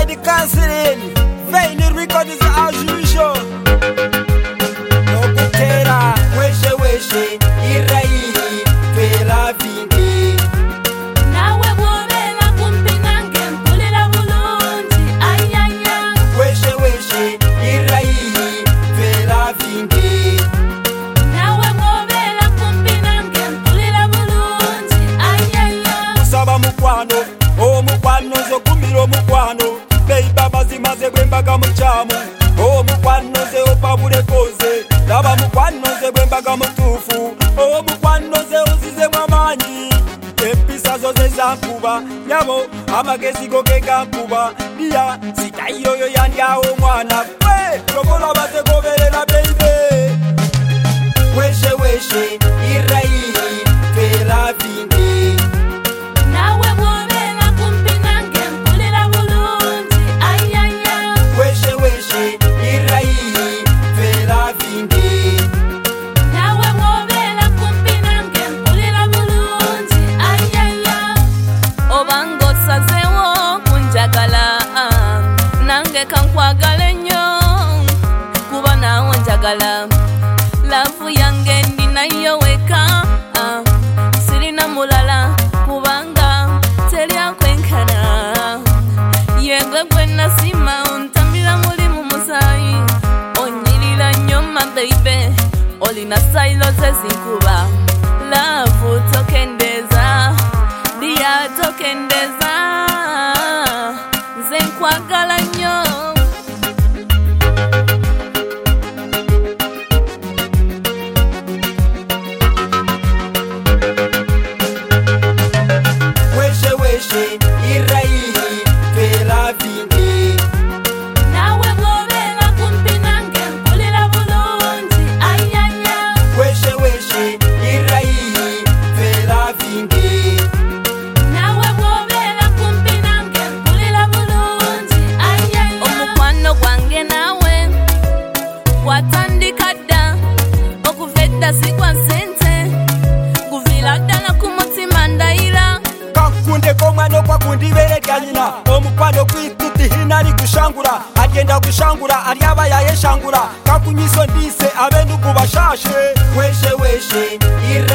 the canceling. Vain records as usual. No kukera. Weshe weshe irai pela vindi. Nawe wobela kumpinange mpulira bulungi ayaya. Weshe weshe irai pela vindi. Nawe wobela kumpinange mpulira bulungi ayaya. Saba mukwano, oh mukwano zo kumiro mukwano. Beiba mazimaze bwembaga muchamu. Oh mukwano ze opabule koze. Laba mukwano ze bwembaga mutufu. Oh mukwano ze uzize mwamanyi. Episa zo ze zankuba. Nyamo amagezi goge gankuba. Dia sita yoyo yandia o mwana. Kwe lokola bate goberera baby. Weshe weshe irai pela vindi. Nawe wobela kumpinange mpulira bulungi ayaya. Weshe weshe irai pela vindi. Nawe wobela kumpinange mpulira bulungi ayaya. Obanga osazeewo kunjagala nange kankwagala nnyo kuba naawe njagala. Laavu yange ndinayo weka sirina mulala kubanga teri akwenkana. Yegwe gwe nasima ontambira muli mu musaayi. Onyirira nnyo my baby, olina sayiro ze zinkuba. Laavu tokendeeza, dia tokendeeza, nze nkwagala nnyo. Weshe weshe irai pela vindi. Nawe wobela kumpinange mpulira bulungi ayaya. Weshe weshe irai pela vindi. Nawe wobela kumpinange mpulira bulungi ayaya. Omukwano gwange nawe gwatandika dda okuva edda sigwa ssente. Guvira ddala ku mutima ndayira. Kakunde komwana okwakundi bere lyanyina. Omukwano kwituti hinali kushangura. Agenda kushangura alyaba yayeshangura. Kakunyiso ndise abendugu bashashe. Weshe weshe irai